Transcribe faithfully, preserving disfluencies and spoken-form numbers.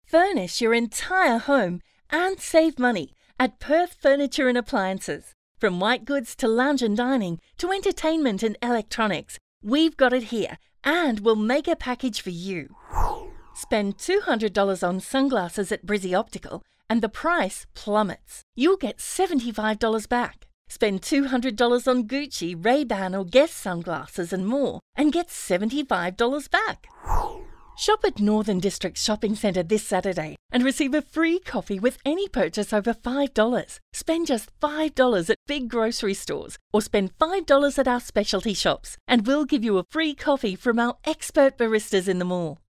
Furnish your entire home and save money at Perth Furniture and Appliances. From white goods to lounge and dining to entertainment and electronics, we've got it here and we'll make a package for you. Spend two hundred dollars on sunglasses at Brizzy Optical and the price plummets. You'll get seventy-five dollars back. Spend two hundred dollars on Gucci, Ray-Ban or Guess sunglasses and more and get seventy-five dollars back. Shop at Northern District Shopping Centre this Saturday and receive a free coffee with any purchase over five dollars. Spend just five dollars at big grocery stores or spend five dollars at our specialty shops and we'll give you a free coffee from our expert baristas in the mall.